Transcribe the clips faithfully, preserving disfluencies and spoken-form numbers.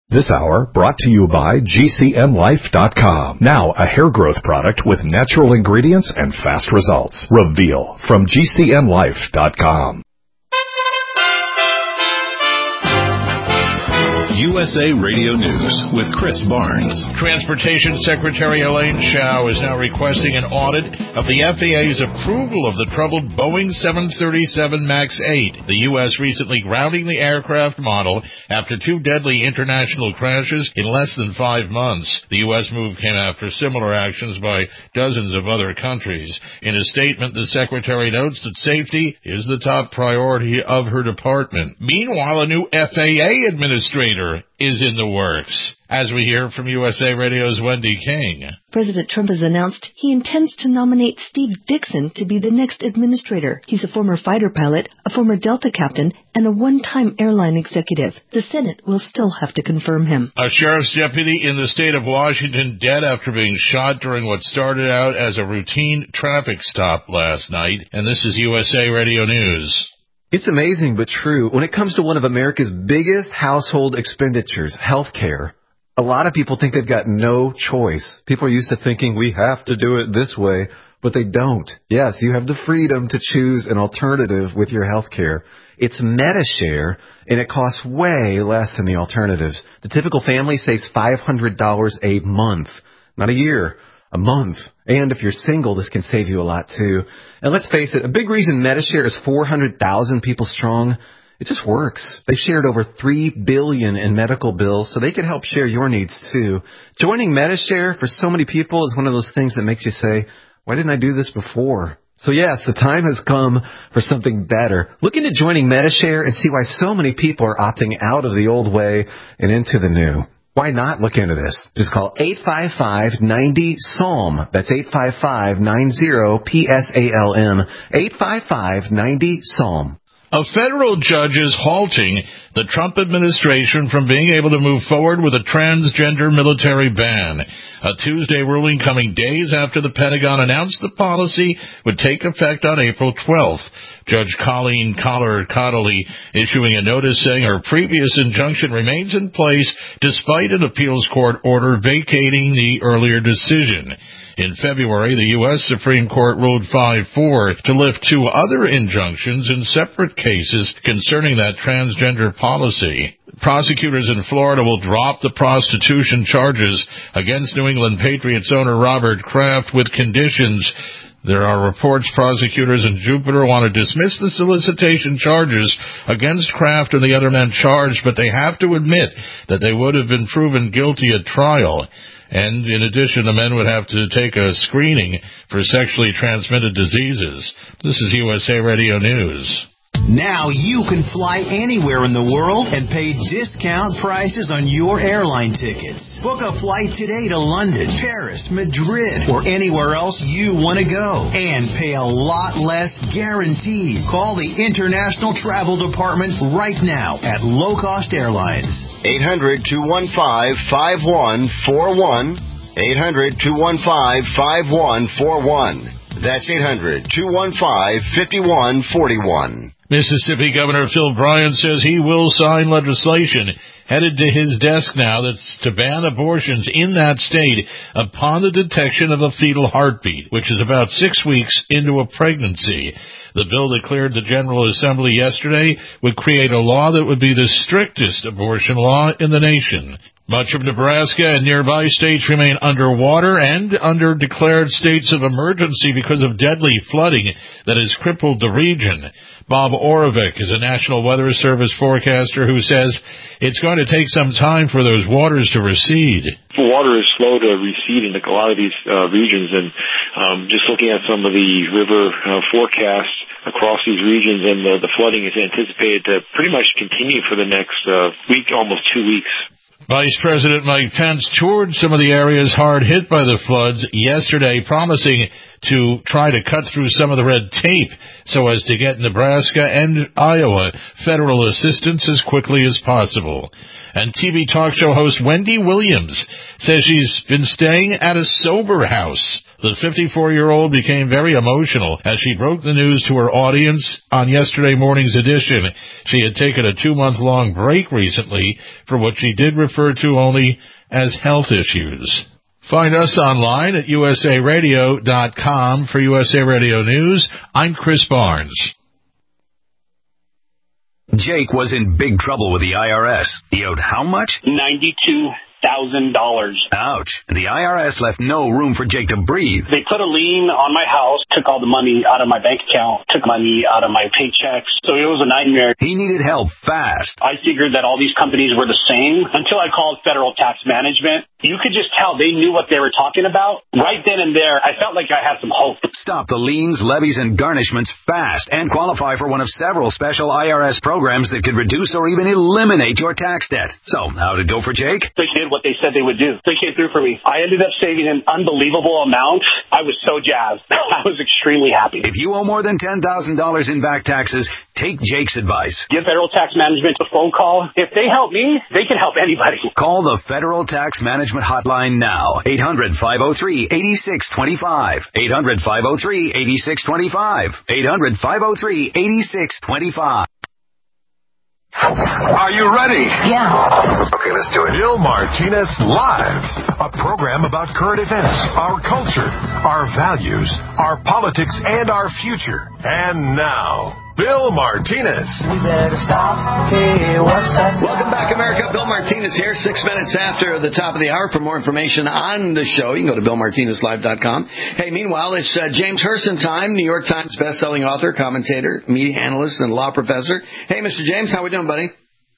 This hour brought to you by G C N Life dot com. Now a hair growth product with natural ingredients and fast results. Reveal from G C N Life dot com. U S A Radio News with Chris Barnes. Transportation Secretary Elaine Chao is now requesting an audit of the F A A's approval of the troubled Boeing seven thirty-seven MAX eight, the U S recently grounding the aircraft model after two deadly international crashes in less than five months. The U S move came after similar actions by dozens of other countries. In a statement, the Secretary notes that safety is the top priority of her department. Meanwhile, a new F A A administrator is in the works. As we hear from U S A Radio's Wendy King. President Trump has announced he intends to nominate Steve Dixon to be the next administrator. He's a former fighter pilot, a former Delta captain, and a one-time airline executive. The Senate will still have to confirm him. A sheriff's deputy in the state of Washington dead after being shot during what started out as a routine traffic stop last night. And this is U S A Radio News. It's amazing but true. When it comes to one of America's biggest household expenditures, healthcare, a lot of people think they've got no choice. People are used to thinking we have to do it this way, but they don't. Yes, you have the freedom to choose an alternative with your healthcare. It's MediShare, and it costs way less than the alternatives. The typical family saves five hundred dollars a month, not a year. A month. And if you're single, this can save you a lot, too. And let's face it, a big reason MediShare is four hundred thousand people strong, it just works. They've shared over three billion dollars in medical bills, so they can help share your needs, too. Joining MediShare for so many people is one of those things that makes you say, why didn't I do this before? So yes, the time has come for something better. Look into joining MediShare and see why so many people are opting out of the old way and into the new. Why not look into this? Just call eight five five, nine zero, S A L M. That's eight five five, nine zero, P S A L M. eight five five, nine zero, S A L M. A federal judge is halting the Trump administration from being able to move forward with a transgender military ban. A Tuesday ruling coming days after the Pentagon announced the policy would take effect on April twelfth. Judge Colleen Collar-Connolly issuing a notice saying her previous injunction remains in place despite an appeals court order vacating the earlier decision. In February, the U S Supreme Court ruled five four to lift two other injunctions in separate cases concerning that transgender policy. Prosecutors in Florida will drop the prostitution charges against New England Patriots owner Robert Kraft with conditions. There are reports prosecutors in Jupiter want to dismiss the solicitation charges against Kraft and the other men charged, but they have to admit that they would have been proven guilty at trial. And in addition, the men would have to take a screening for sexually transmitted diseases. This is U S A Radio News. Now you can fly anywhere in the world and pay discount prices on your airline tickets. Book a flight today to London, Paris, Madrid, or anywhere else you want to go. And pay a lot less guaranteed. Call the International Travel Department right now at Low Cost Airlines. eight hundred, two one five, five one four one. eight hundred, two one five, five one four one. That's eight hundred, two one five, five one four one. Mississippi Governor Phil Bryant says he will sign legislation headed to his desk now that's to ban abortions in that state upon the detection of a fetal heartbeat, which is about six weeks into a pregnancy. The bill that cleared the General Assembly yesterday would create a law that would be the strictest abortion law in the nation. Much of Nebraska and nearby states remain underwater and under declared states of emergency because of deadly flooding that has crippled the region. Bob Oravec is a National Weather Service forecaster who says it's going to take some time for those waters to recede. The water is slow to recede in a lot of these uh, regions, and um, just looking at some of the river uh, forecasts across these regions, and the, the flooding is anticipated to pretty much continue for the next uh, week, almost two weeks. Vice President Mike Pence toured some of the areas hard hit by the floods yesterday, promising to try to cut through some of the red tape so as to get Nebraska and Iowa federal assistance as quickly as possible. And T V talk show host Wendy Williams says she's been staying at a sober house The fifty-four-year-old became very emotional as she broke the news to her audience on yesterday morning's edition. She had taken a two-month-long break recently for what she did refer to only as health issues. Find us online at U S A radio dot com for U S A Radio News. I'm Chris Barnes. Jake was in big trouble with the I R S. He owed how much? ninety-two thousand dollars. Ouch. And the I R S left no room for Jake to breathe. They put a lien on my house, took all the money out of my bank account, took money out of my paychecks. So it was a nightmare. He needed help fast. I figured that all these companies were the same until I called Federal Tax Management. You could just tell they knew what they were talking about. Right then and there, I felt like I had some hope. Stop the liens, levies, and garnishments fast and qualify for one of several special I R S programs that could reduce or even eliminate your tax debt. So, how did it go for Jake? They did what they said they would do. They came through for me. I ended up saving an unbelievable amount. I was so jazzed. I was extremely happy. If you owe more than ten thousand dollars in back taxes, take Jake's advice. Give Federal Tax Management a phone call. If they help me, they can help anybody. Call the Federal Tax Management Hotline now. eight hundred, five oh three, eight six two five. eight hundred, five oh three, eight six two five. eight hundred, five oh three, eight six two five. Are you ready? Yeah. Okay, let's do it. Bill Martinez Live, a program about current events, our culture, our values, our politics, and our future. And now, Bill Martinez. We better stop. Hey, what's that? Welcome back, America. Bill Martinez here, six minutes after the top of the hour. For more information on the show, you can go to bill martinez live dot com. Hey, meanwhile, it's uh, James Hurston time, New York Times bestselling author, commentator, media analyst, and law professor. Hey, Mister James, how we doing, buddy?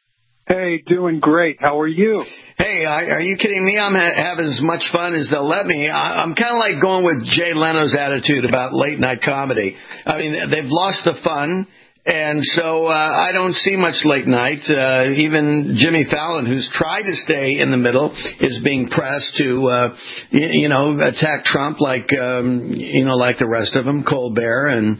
Hey, doing great. How are you? Hey, I, are you kidding me? I'm ha- having as much fun as they'll let me. I, I'm kind of like going with Jay Leno's attitude about late-night comedy. I mean, they've lost the fun, and so uh, I don't see much late night. Uh, even Jimmy Fallon, who's tried to stay in the middle, is being pressed to, uh, you, you know, attack Trump like, um, you know, like the rest of them, Colbert and...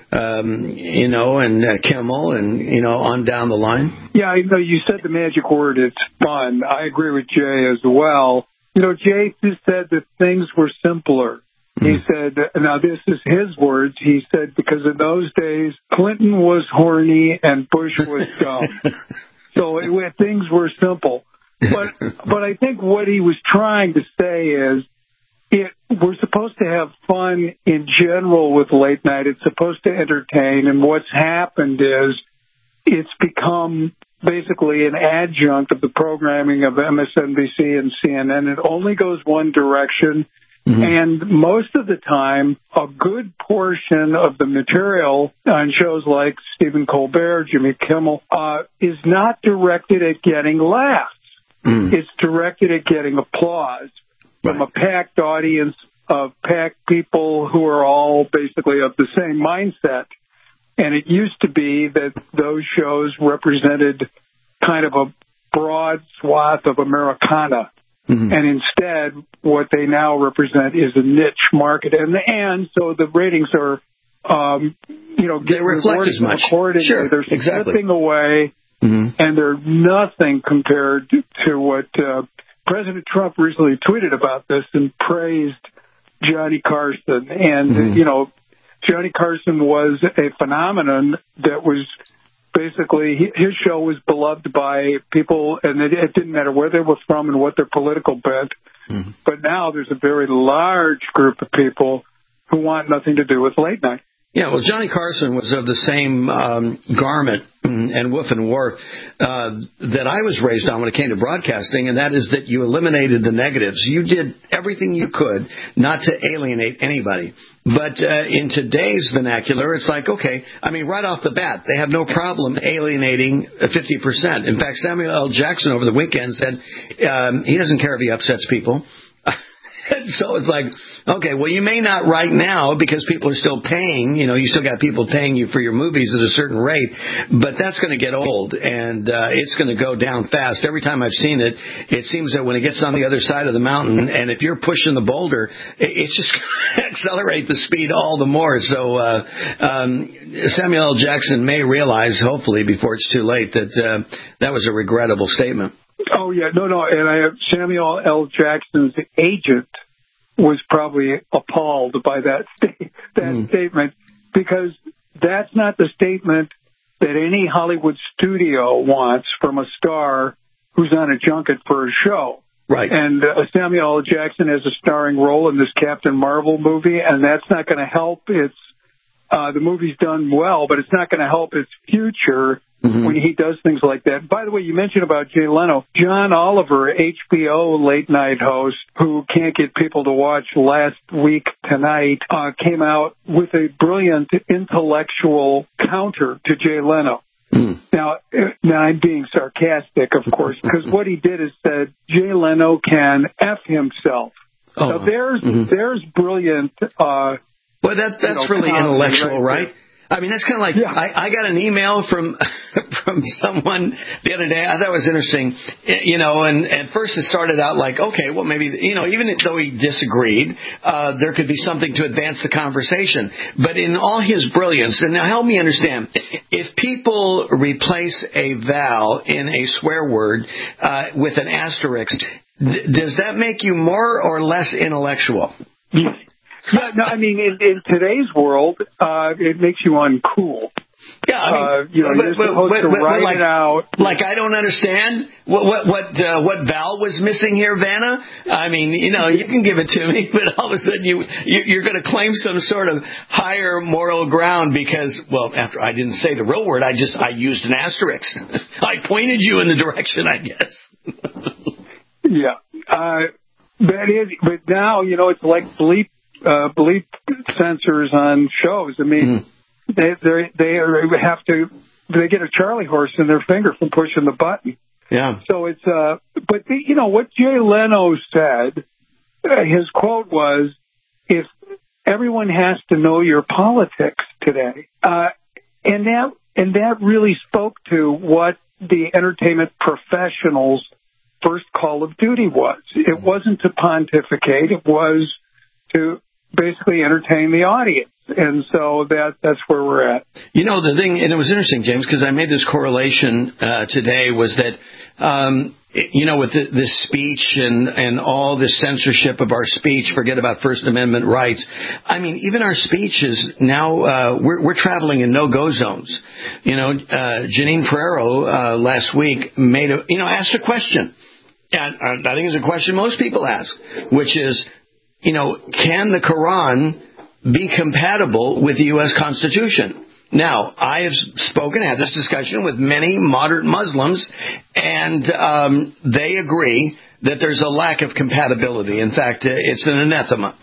Um, you know, and uh, Kimmel, and, you know, on down the line? Yeah, I know you said the magic word, it's fun. I agree with Jay as well. You know, Jay just said that things were simpler. Mm. He said, now this is his words, he said, because in those days, Clinton was horny and Bush was dumb. So it, things were simple. But, but I think what he was trying to say is, It, we're supposed to have fun in general with late night. It's supposed to entertain. And what's happened is it's become basically an adjunct of the programming of M S N B C and C N N. It only goes one direction. Mm-hmm. And most of the time, a good portion of the material on shows like Stephen Colbert, Jimmy Kimmel, uh, is not directed at getting laughs. Mm. It's directed at getting applause. From a packed audience of packed people who are all basically of the same mindset. And it used to be that those shows represented kind of a broad swath of Americana. Mm-hmm. And instead, what they now represent is a niche market. And, and so the ratings are, um, you know, they reflect as much. Accordingly. Sure, they're exactly. slipping away, mm-hmm. and they're nothing compared to what... Uh, President Trump recently tweeted about this and praised Johnny Carson. And, mm-hmm. you know, Johnny Carson was a phenomenon that was basically, his show was beloved by people, and it, it didn't matter where they were from and what their political bent. Mm-hmm. But now there's a very large group of people who want nothing to do with late night. Yeah, well, Johnny Carson was of the same um, garment and woof and woof uh, that I was raised on when it came to broadcasting, and that is that you eliminated the negatives. You did everything you could not to alienate anybody. But uh, in today's vernacular, it's like, okay, I mean, right off the bat, they have no problem alienating fifty percent. In fact, Samuel L. Jackson over the weekend said um, he doesn't care if he upsets people. So it's like, okay, well, you may not right now because people are still paying. You know, you still got people paying you for your movies at a certain rate, but that's going to get old, and uh, it's going to go down fast. Every time I've seen it, it seems that when it gets on the other side of the mountain, and if you're pushing the boulder, it, it's just going to accelerate the speed all the more. So uh, um, Samuel L. Jackson may realize, hopefully, before it's too late, that uh, that was a regrettable statement. Oh, yeah. No, no. And I have Samuel L. Jackson's agent was probably appalled by that sta- that mm. statement, because that's not the statement that any Hollywood studio wants from a star who's on a junket for a show. Right. And uh, Samuel L. Jackson has a starring role in this Captain Marvel movie, and that's not going to help its, uh, the movie's done well, but it's not going to help its future mm-hmm. when he does things like that. By the way, you mentioned about Jay Leno. John Oliver, H B O late night host, who can't get people to watch Last Week Tonight, uh, came out with a brilliant intellectual counter to Jay Leno. Mm. Now, now, I'm being sarcastic, of course, because what he did is said Jay Leno can F himself. Oh. Now, there's, mm-hmm. there's brilliant... Uh, well, that, that's you know, really intellectual, right? right? I mean, that's kind of like, yeah. I, I got an email from from someone the other day. I thought it was interesting, you know, and at first it started out like, okay, well, maybe, you know, even though he disagreed, uh, there could be something to advance the conversation. But in all his brilliance, and now help me understand, if people replace a vowel in a swear word uh, with an asterisk, th- does that make you more or less intellectual? Yeah. Yeah, no, I mean, in, in today's world, uh, it makes you uncool. Yeah, I mean, uh, you know, but, you're but, supposed but, to but, write like, it out. Like, I don't understand what what what, uh, what vowel was missing here, Vanna. I mean, you know, you can give it to me, but all of a sudden you, you you're going to claim some sort of higher moral ground because, well, after I didn't say the real word, I just I used an asterisk. I pointed you in the direction, I guess. Yeah, uh, that is. But now, you know, it's like bleep. Uh, bleep censors on shows. I mean, mm. they they they have to they get a Charlie horse in their finger from pushing the button. Yeah. So it's uh, but the, you know what Jay Leno said. Uh, his quote was, "If everyone has to know your politics today," uh, and that and that really spoke to what the entertainment professionals' first call of duty was. It wasn't to pontificate. It was to basically entertain the audience. And so that that's where we're at. You know, the thing, and it was interesting, James, because I made this correlation uh, today, was that, um, you know, with the, this speech and, and all this censorship of our speech, forget about First Amendment rights. I mean, even our speeches now, uh, we're, we're traveling in no-go zones. You know, uh, Janine Pereiro uh, last week made a, you know, asked a question. And I think it's a question most people ask, which is, you know, can the Quran be compatible with the U S Constitution? Now, I have spoken, had this discussion with many moderate Muslims, and um, they agree that there's a lack of compatibility. In fact, it's an anathema.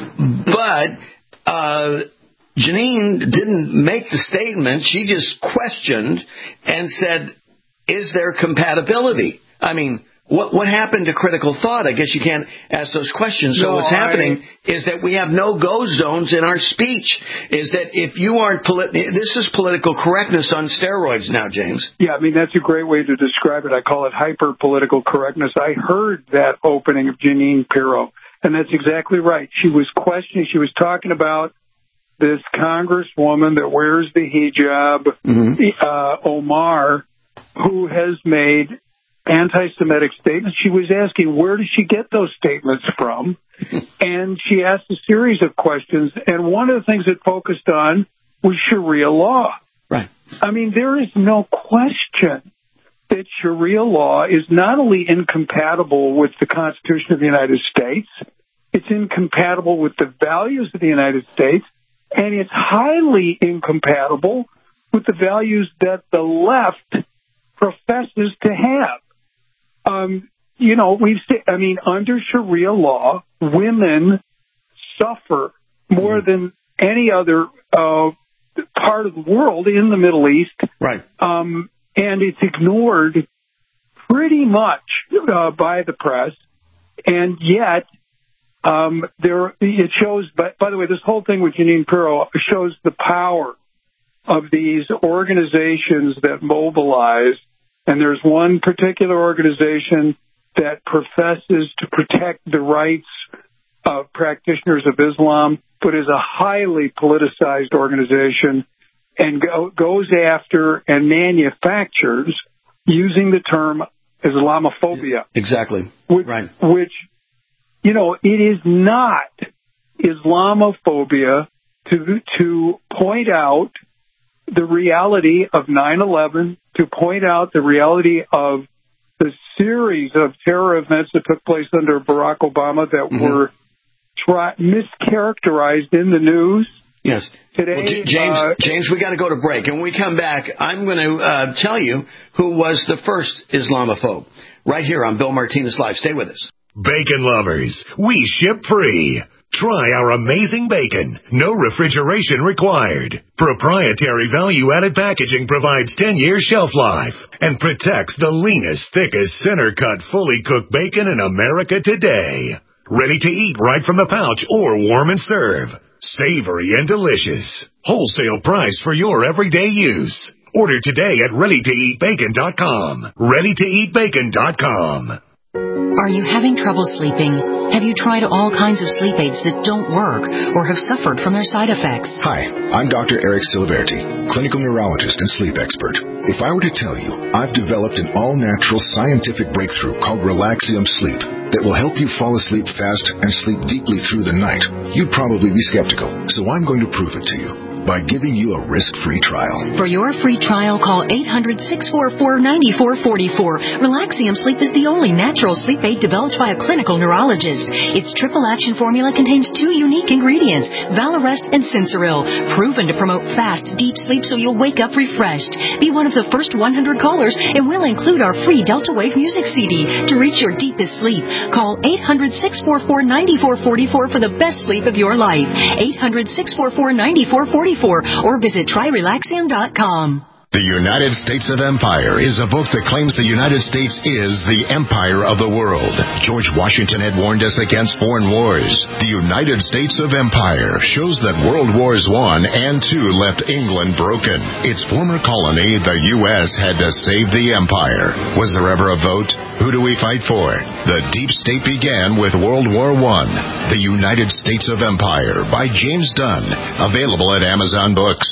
But uh, Janine didn't make the statement. She just questioned and said, is there compatibility? I mean, What what happened to critical thought? I guess you can't ask those questions. So no, what's happening I... is that we have no-go zones in our speech. Is that if you aren't polit- this is political correctness on steroids now, James. Yeah, I mean, that's a great way to describe it. I call it hyper-political correctness. I heard that opening of Janine Pirro, and that's exactly right. She was questioning, she was talking about this congresswoman that wears the hijab, mm-hmm. uh, Omar, who has made anti-Semitic statements. She was asking, where did she get those statements from? And she asked a series of questions, and one of the things it focused on was Sharia law. Right. I mean, there is no question that Sharia law is not only incompatible with the Constitution of the United States, it's incompatible with the values of the United States, and it's highly incompatible with the values that the left professes to have. Um, you know, we've seen, I mean, under Sharia law, women suffer more than any other uh, part of the world in the Middle East. Right. Um, and it's ignored pretty much uh, by the press. And yet, um, there it shows, but by the way, this whole thing with Janine Pirro shows the power of these organizations that mobilize. And there's one particular organization that professes to protect the rights of practitioners of Islam, but is a highly politicized organization and go, goes after and manufactures, using the term Islamophobia. Exactly. Which, right. Which you know, it is not Islamophobia to to point out the reality of nine eleven, to point out the reality of the series of terror events that took place under Barack Obama that mm-hmm. were try- mischaracterized in the news. Yes. Today, well, J- James, uh, James, we got to go to break. And when we come back, I'm going to uh, tell you who was the first Islamophobe. Right here on Bill Martinez Live. Stay with us. Bacon lovers, we ship free. Try our amazing bacon. No refrigeration required. Proprietary value-added packaging provides ten years shelf life and protects the leanest, thickest, center-cut, fully cooked bacon in America today. Ready to eat right from the pouch or warm and serve. Savory and delicious. Wholesale price for your everyday use. Order today at ready to eat bacon dot com. ready to eat bacon dot com. Are you having trouble sleeping? Have you tried all kinds of sleep aids that don't work or have suffered from their side effects? Hi, I'm Doctor Eric Siliberti, clinical neurologist and sleep expert. If I were to tell you I've developed an all-natural scientific breakthrough called Relaxium Sleep that will help you fall asleep fast and sleep deeply through the night, you'd probably be skeptical. So I'm going to prove it to you by giving you a risk-free trial. For your free trial, call eight hundred, six four four, nine four four four. Relaxium Sleep is the only natural sleep aid developed by a clinical neurologist. Its triple-action formula contains two unique ingredients, Valarest and Sensoril, proven to promote fast, deep sleep so you'll wake up refreshed. Be one of the first one hundred callers, and we'll include our free Delta Wave music C D. To reach your deepest sleep, call eight hundred, six four four, nine four four four for the best sleep of your life. eight hundred, six four four, nine four four four. Or visit try relaxium dot com. The United States of Empire is a book that claims the United States is the empire of the world. George Washington had warned us against foreign wars. The United States of Empire shows that World Wars One and Two left England broken. Its former colony, the U S, had to save the empire. Was there ever a vote? Who do we fight for? The deep state began with World War One. The United States of Empire by James Dunn. Available at Amazon Books.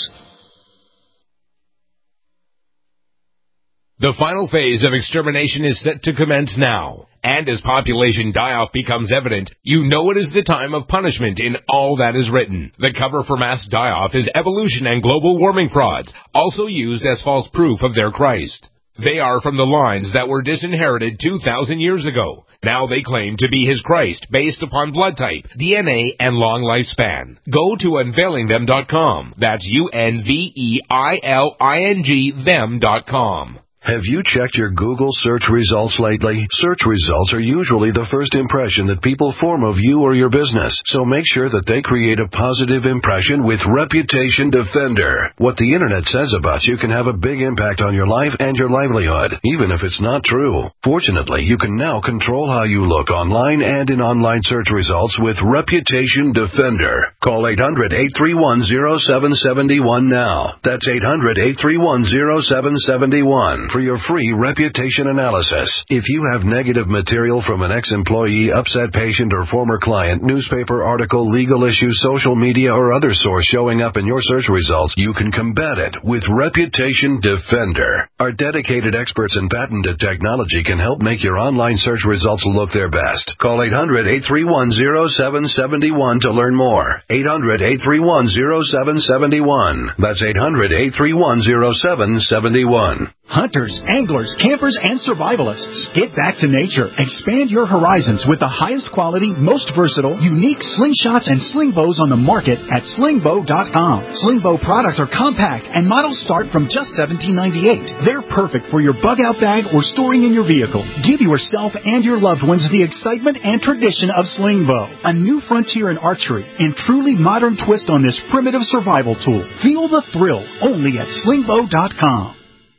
The final phase of extermination is set to commence now. And as population die-off becomes evident, you know it is the time of punishment in all that is written. The cover for mass die-off is evolution and global warming frauds, also used as false proof of their Christ. They are from the lines that were disinherited two thousand years ago. Now they claim to be his Christ based upon blood type, D N A, and long lifespan. Go to unveiling them dot com. That's U N V E I L I N G them dot com. Have you checked your Google search results lately? Search results are usually the first impression that people form of you or your business, so make sure that they create a positive impression with Reputation Defender. What the internet says about you can have a big impact on your life and your livelihood, even if it's not true. Fortunately, you can now control how you look online and in online search results with Reputation Defender. Call eight hundred, eight three one, zero seven seven one now. That's eight hundred, eight three one, zero seven seven one. For your free reputation analysis. If you have negative material from an ex-employee, upset patient, or former client, newspaper article, legal issue, social media, or other source showing up in your search results, you can combat it with Reputation Defender. Our dedicated experts in patented technology can help make your online search results look their best. Call eight hundred, eight three one, zero seven seven one to learn more. eight hundred, eight three one, zero seven seven one. That's eight hundred, eight three one, zero seven seven one. Hunters, anglers, campers, and survivalists. Get back to nature. Expand your horizons with the highest quality, most versatile, unique slingshots and sling bows on the market at sling bow dot com. Sling bow products are compact and models start from just seventeen ninety-eight. They're perfect for your bug-out bag or storing in your vehicle. Give yourself and your loved ones the excitement and tradition of sling bow. A new frontier in archery and truly modern twist on this primitive survival tool. Feel the thrill only at sling bow dot com.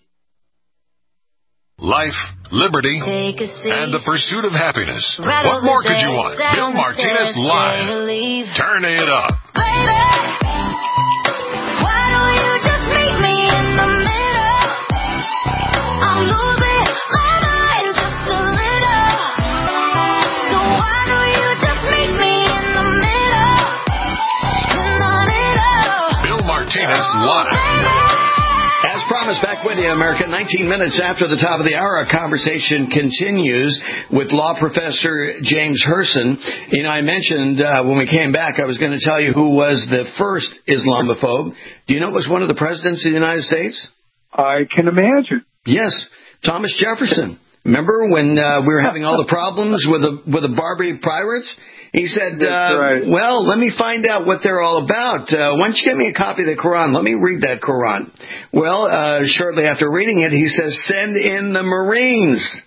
Life, liberty, and the pursuit of happiness. What more could you want? Bill Martinez Live. Turn it up. Baby, why don't you just meet me in the middle? I'm losing my mind just a little. So why don't you just meet me in the middle? In the middle. Bill Martinez Live. As promised, back Back with you, America. nineteen minutes after the top of the hour, our conversation continues with law professor James Herson. You know, I mentioned uh, when we came back, I was going to tell you who was the first Islamophobe. Do you know it was one of the presidents of the United States? I can imagine. Yes, Thomas Jefferson. Remember when uh, we were having all the problems with the with the Barbary pirates? He said, uh, right. well, let me find out what they're all about. Uh, why don't you get me a copy of the Quran? Let me read that Quran. Well, uh, shortly after reading it, he says, send in the Marines.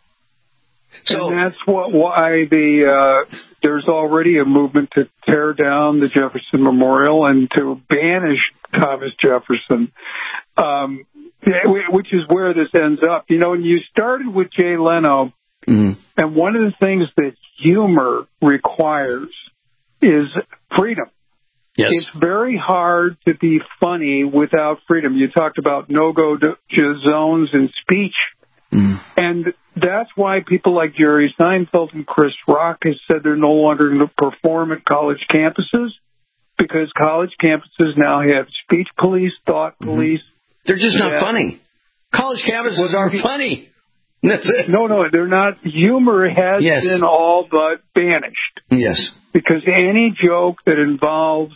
So and that's what why the uh, there's already a movement to tear down the Jefferson Memorial and to banish Thomas Jefferson, um, which is where this ends up. You know, when you started with Jay Leno, mm-hmm. and one of the things that humor requires is freedom. Yes. It's very hard to be funny without freedom. You talked about no-go zones in speech. Mm. And that's why people like Jerry Seinfeld and Chris Rock have said they're no longer going to perform at college campuses because college campuses now have speech police, thought police. Mm-hmm. They're just not funny. College campuses aren't funny. That's it. No, no, they're not. Humor has yes. been all but banished. Yes. Because any joke that involves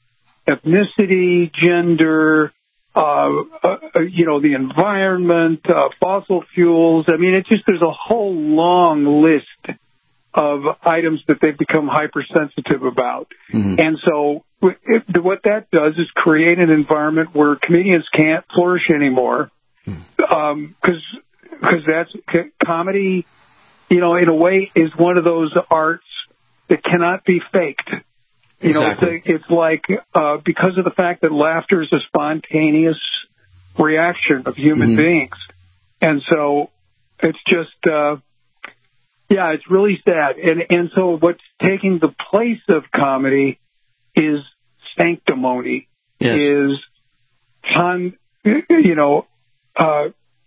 ethnicity, gender, uh, uh, you know, the environment, uh, fossil fuels, I mean, it's just there's a whole long list of items that they've become hypersensitive about. Mm-hmm. And so it, what that does is create an environment where comedians can't flourish anymore. Because um, Because that's comedy, you know, in a way, is one of those arts that cannot be faked. You exactly. know, it's, a, it's like uh, because of the fact that laughter is a spontaneous reaction of human mm-hmm. beings, and so it's just, uh, yeah, it's really sad. And and so what's taking the place of comedy is sanctimony, yes. is con, you know. Uh,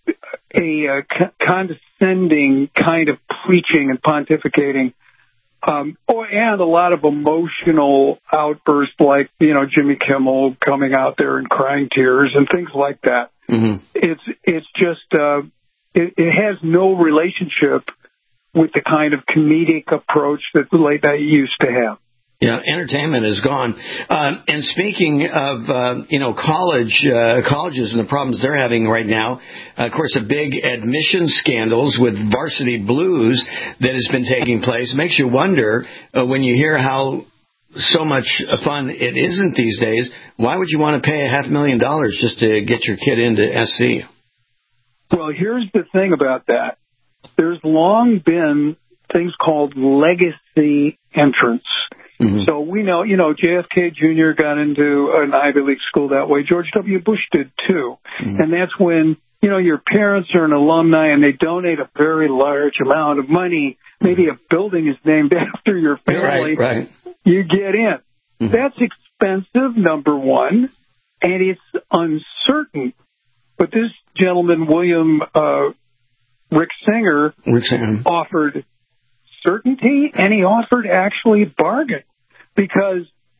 a uh, c- condescending kind of preaching and pontificating, um, oh, and a lot of emotional outbursts like, you know, Jimmy Kimmel coming out there and crying tears and things like that. Mm-hmm. It's it's just, uh, it, it has no relationship with the kind of comedic approach that the late night used to have. Yeah, entertainment is gone. Uh, and speaking of, uh, you know, college, uh, colleges and the problems they're having right now, uh, of course, a big admission scandals with Varsity Blues that has been taking place makes you wonder uh, when you hear how so much fun it isn't these days. Why would you want to pay a half million dollars just to get your kid into S C? Well, here's the thing about that. There's long been things called legacy entrants. Mm-hmm. So we know, you know, J F K Junior got into an Ivy League school that way. George W. Bush did, too. Mm-hmm. And that's when, you know, your parents are an alumni and they donate a very large amount of money. Maybe a building is named after your family. Right, right. You get in. Mm-hmm. That's expensive, number one, and it's uncertain. But this gentleman, William uh, Rick Singer, Rick Singer, offered certainty, and he offered actually bargain because,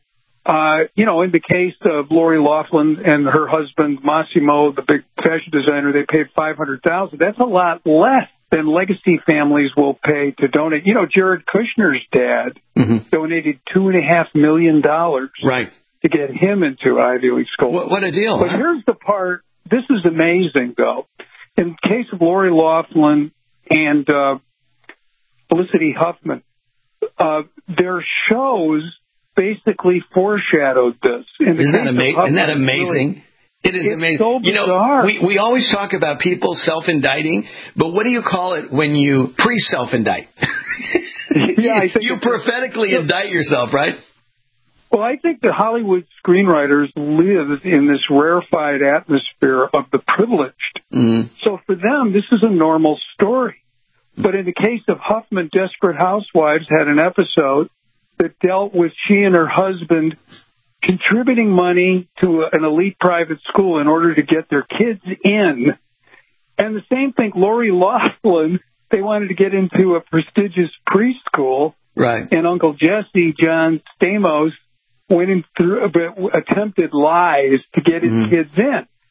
uh, you know, in the case of Lori Loughlin and her husband Massimo, the big fashion designer, they paid five hundred thousand dollars. That's a lot less than legacy families will pay to donate. You know, Jared Kushner's dad mm-hmm. donated two and a half million dollars right. to get him into Ivy League school. What, what a deal! But huh? here's the part. This is amazing, though. In the case of Lori Loughlin and uh, Felicity Huffman, uh, their shows basically foreshadowed this. In the Isn't, case that ama- of Huffman, isn't that amazing? Really, it is it's amazing. So you know, bizarre. we, we always talk about people self-indicting, but what do you call it when you pre-self-indict? yeah, I think you prophetically yeah. indict yourself, right? Well, I think the Hollywood screenwriters live in this rarefied atmosphere of the privileged. Mm-hmm. So for them, this is a normal story. But in the case of Huffman, Desperate Housewives had an episode that dealt with she and her husband contributing money to an elite private school in order to get their kids in. And the same thing, Lori Loughlin, they wanted to get into a prestigious preschool. Right. And Uncle Jesse, John Stamos, went in through attempted lies to get his mm-hmm. kids in.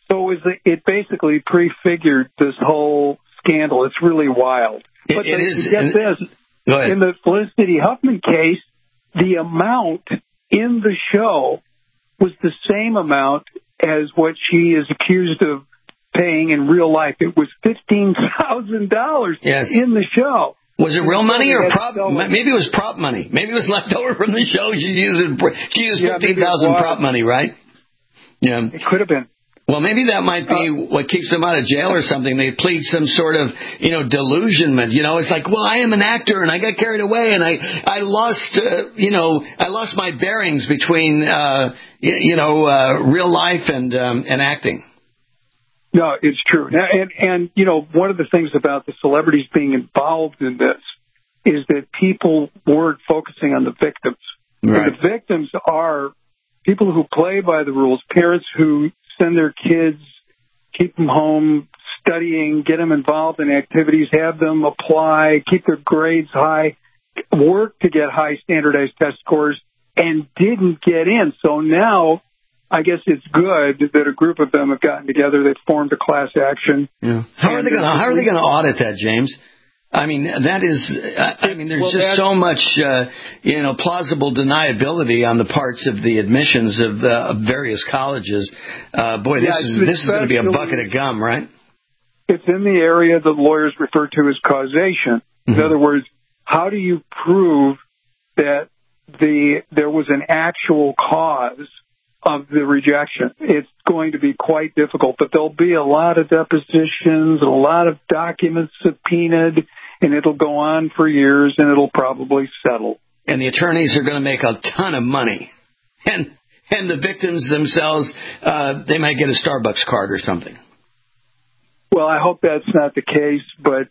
So it, was, it basically prefigured this whole scandal. It's really wild. It, but it the, is. get this. Go ahead. In the Felicity Huffman case, the amount in the show was the same amount as what she is accused of paying in real life. It was fifteen thousand dollars yes. in the show. Was it real money or prop? Maybe it was prop money. Maybe it was left over from the show. She used she used yeah, fifteen thousand prop money, right? Yeah, it could have been. Well, maybe that might be uh, what keeps them out of jail or something. They plead some sort of, you know, delusionment. You know, it's like, well, I am an actor and I got carried away and I, I lost, uh, you know, I lost my bearings between, uh, you, you know, uh, real life and um, and acting. No, it's true. And, and, you know, one of the things about the celebrities being involved in this is that people weren't focusing on the victims. Right. And the victims are people who play by the rules, parents who send their kids, keep them home, studying, get them involved in activities, have them apply, keep their grades high, work to get high standardized test scores, and didn't get in. So now I guess it's good that a group of them have gotten together. They've formed a class action. Yeah. How are they going to How are they going to audit that, James? I mean, that is, I mean, there's well, just so much, uh, you know, plausible deniability on the parts of the admissions of the of various colleges. Uh, boy, this yeah, is this is going to be a bucket of gum, right? It's in the area that lawyers refer to as causation. Mm-hmm. In other words, how do you prove that the there was an actual cause of the rejection? It's going to be quite difficult, but there'll be a lot of depositions, a lot of documents subpoenaed, and it'll go on for years, and it'll probably settle. And the attorneys are going to make a ton of money. And and the victims themselves, uh, they might get a Starbucks card or something. Well, I hope that's not the case, but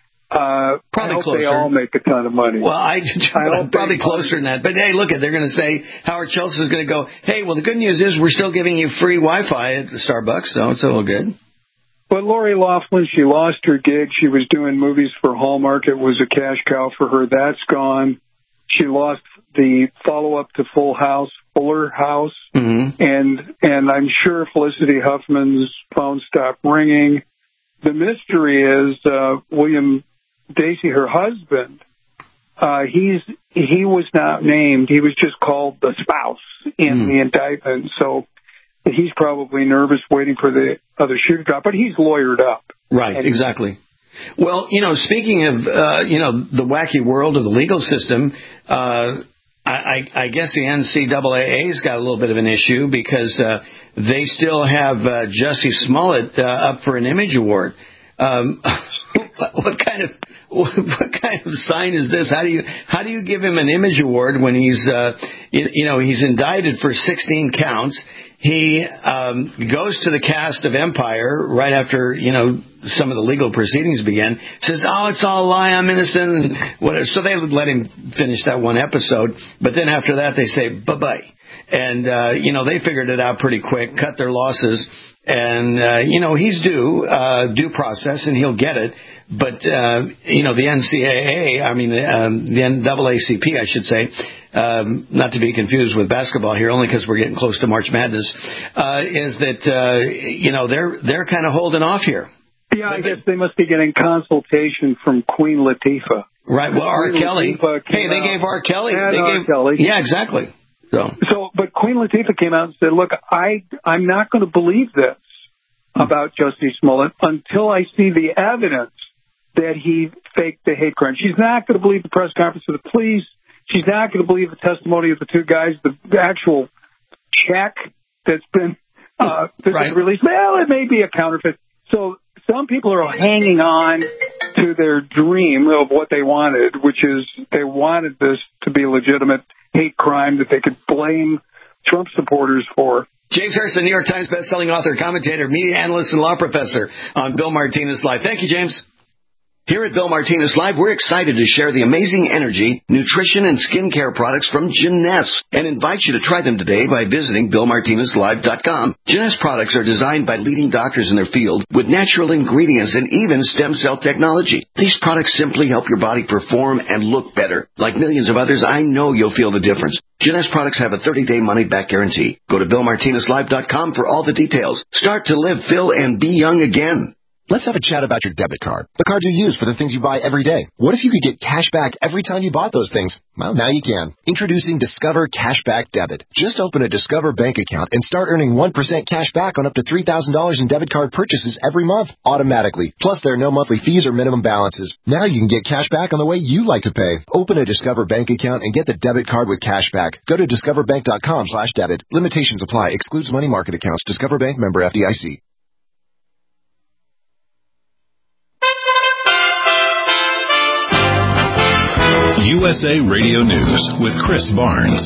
uh, probably I hope closer. They all make a ton of money. Well, I, I probably closer than that. But hey, look, they're going to say, Howard Schultz is going to go, hey, well, the good news is we're still giving you free Wi-Fi at Starbucks, so it's all good. But Lori Loughlin, she lost her gig. She was doing movies for Hallmark. It was a cash cow for her. That's gone. She lost the follow-up to Full House, Fuller House. Mm-hmm. And and I'm sure Felicity Huffman's phone stopped ringing. The mystery is uh, William Dacey, her husband, uh, he's he was not named. He was just called the spouse in mm. the indictment. So he's probably nervous waiting for the other shoe to drop, but he's lawyered up. Right, and exactly. Well, you know, speaking of, uh, you know, the wacky world of the legal system, uh, I, I guess the N C double A A's got a little bit of an issue because uh, they still have uh, Jussie Smollett uh, up for an Image Award. Um, what kind of what kind of sign is this? How do you how do you give him an Image Award when he's uh, you, you know he's indicted for sixteen counts? He um, goes to the cast of Empire right after you know some of the legal proceedings began. Says, "Oh, it's all a lie. I'm innocent." And whatever. So they would let him finish that one episode, but then after that they say bye bye, and uh, you know they figured it out pretty quick, cut their losses, and uh, you know he's due uh, due process, and he'll get it. But, uh, you know, the N C double A, I mean, um, the N double A C P, I should say, um, not to be confused with basketball here, only because we're getting close to March Madness, uh, is that, uh, you know, they're they're kind of holding off here. Yeah, I guess they must be getting consultation from Queen Latifah. Right, well, R. Queen Kelly. Hey, they gave R. Kelly. They R. gave, Kelly. Yeah, exactly. So, so, but Queen Latifah came out and said, look, I, I'm not going to believe this about Jussie Smollett until I see the evidence that he faked the hate crime. She's not going to believe the press conference of the police. She's not going to believe the testimony of the two guys, the, the actual check that's been uh, that's right. been released. Well, it may be a counterfeit. So some people are hanging on to their dream of what they wanted, which is they wanted this to be a legitimate hate crime that they could blame Trump supporters for. James Harrison, New York Times bestselling author, commentator, media analyst, and law professor on Bill Martinez Live. Thank you, James. Here at Bill Martinez Live, we're excited to share the amazing energy, nutrition, and skincare products from Jeunesse and invite you to try them today by visiting Bill Martinez Live dot com. Jeunesse products are designed by leading doctors in their field with natural ingredients and even stem cell technology. These products simply help your body perform and look better. Like millions of others, I know you'll feel the difference. Jeunesse products have a thirty-day money-back guarantee. Go to Bill Martinez Live dot com for all the details. Start to live, Phil, and be young again. Let's have a chat about your debit card. The card you use for the things you buy every day. What if you could get cash back every time you bought those things? Well, now you can. Introducing Discover Cashback Debit. Just open a Discover bank account and start earning one percent cash back on up to three thousand dollars in debit card purchases every month, automatically. Plus, there are no monthly fees or minimum balances. Now you can get cash back on the way you like to pay. Open a Discover bank account and get the debit card with cash back. Go to discover bank dot com slash debit. Limitations apply. Excludes money market accounts. Discover Bank, member F D I C. U S A Radio News with Chris Barnes.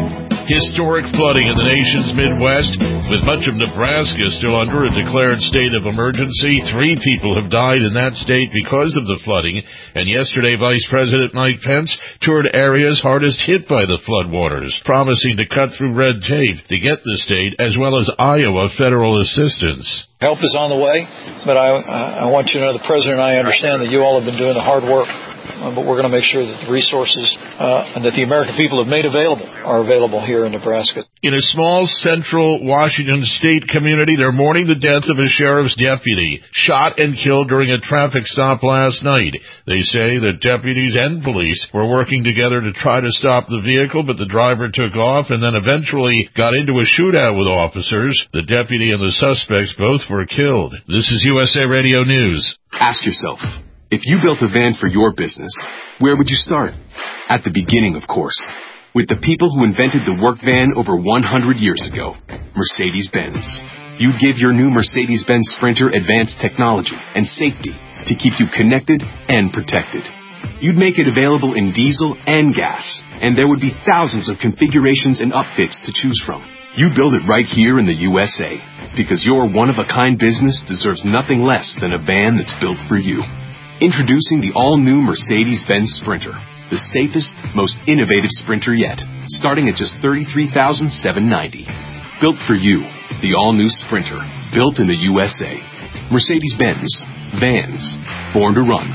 Historic flooding in the nation's Midwest, with much of Nebraska still under a declared state of emergency. Three people have died in that state because of the flooding, and yesterday Vice President Mike Pence toured areas hardest hit by the floodwaters, promising to cut through red tape to get the state, as well as Iowa, federal assistance. Help is on the way, but I, I want you to know the President and I understand that you all have been doing the hard work. Uh, but we're going to make sure that the resources uh, and that the American people have made available are available here in Nebraska. In a small central Washington state community, they're mourning the death of a sheriff's deputy, shot and killed during a traffic stop last night. They say that deputies and police were working together to try to stop the vehicle, but the driver took off and then eventually got into a shootout with officers. The deputy and the suspects both were killed. This is U S A Radio News. Ask yourself, if you built a van for your business, where would you start? At the beginning, of course, with the people who invented the work van over one hundred years ago, Mercedes-Benz. You'd give your new Mercedes-Benz Sprinter advanced technology and safety to keep you connected and protected. You'd make it available in diesel and gas, and there would be thousands of configurations and upfits to choose from. You build it right here in the U S A, because your one-of-a-kind business deserves nothing less than a van that's built for you. Introducing the all-new Mercedes-Benz Sprinter, the safest, most innovative Sprinter yet, starting at just thirty-three thousand seven hundred ninety dollars. Built for you, the all-new Sprinter, built in the U S A. Mercedes-Benz, vans, born to run.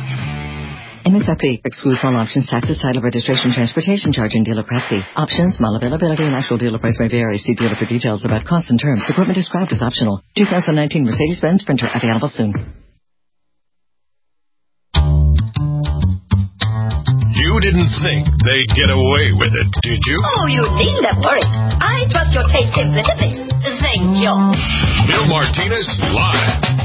M S R P excludes all options, taxes, title, registration, transportation charge, and dealer prep fee. Options, model availability, and actual dealer price may vary. See dealer for details about costs and terms. Equipment described as optional. two thousand nineteen Mercedes-Benz Sprinter available soon. You didn't think they'd get away with it, did you? Oh, you needn't have worried. I trust your taste implicitly. Thank you. Bill Martinez Live.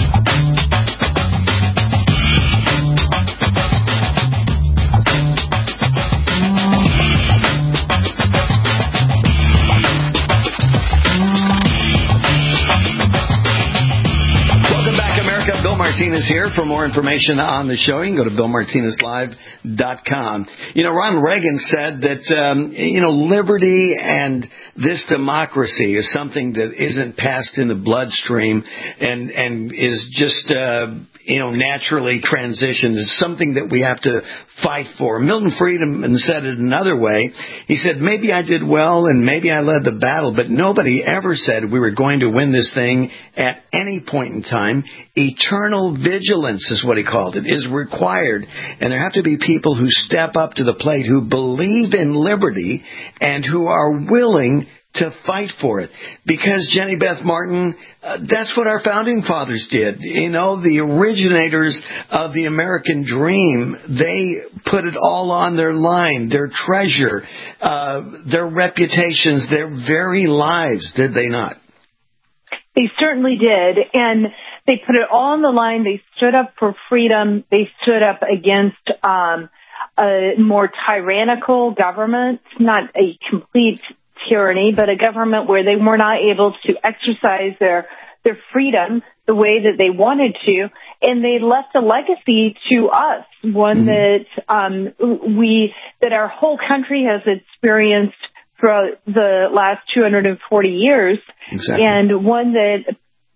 Martinez here. For more information on the show, you can go to Bill Martinez Live dot com. You know, Ronald Reagan said that, um, you know, liberty and this democracy is something that isn't passed in the bloodstream and, and is just, uh, you know, naturally transitioned. It's something that we have to fight for. Milton Friedman said it another way. He said, maybe I did well and maybe I led the battle, but nobody ever said we were going to win this thing at any point in time. Eternal vigilance is what he called it, is required. And there have to be people who step up to the plate, who believe in liberty and who are willing to fight for it. Because, Jenny Beth Martin, uh, that's what our founding fathers did. You know, the originators of the American dream, they put it all on their line, their treasure, uh, their reputations, their very lives, did they not? They certainly did. And they put it all on the line. They stood up for freedom. They stood up against um, a more tyrannical government, not a complete tyranny, but a government where they were not able to exercise their their freedom the way that they wanted to, and they left a legacy to us, one mm-hmm. that um, we that our whole country has experienced throughout the last two hundred forty years, exactly. and one that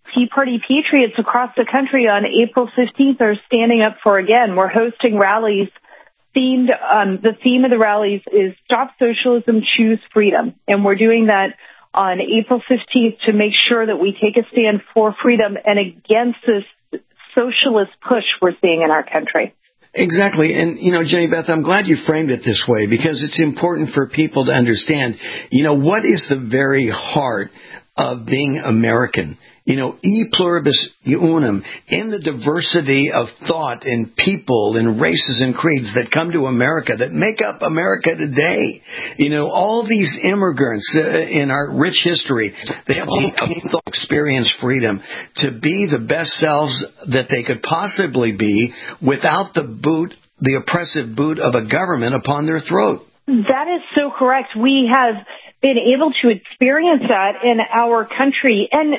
Tea Party patriots across the country on April fifteenth are standing up for again. We're hosting rallies. Themed, um, the theme of the rallies is Stop Socialism, Choose Freedom. And we're doing that on April fifteenth to make sure that we take a stand for freedom and against this socialist push we're seeing in our country. Exactly. And, you know, Jenny Beth, I'm glad you framed it this way because it's important for people to understand, you know, what is the very heart of being American? You know, e pluribus unum, in the diversity of thought and people and races and creeds that come to America, that make up America today. You know, all these immigrants uh, in our rich history, they have all experienced freedom to be the best selves that they could possibly be without the boot, the oppressive boot of a government upon their throat. That is so correct. We have been able to experience that in our country. And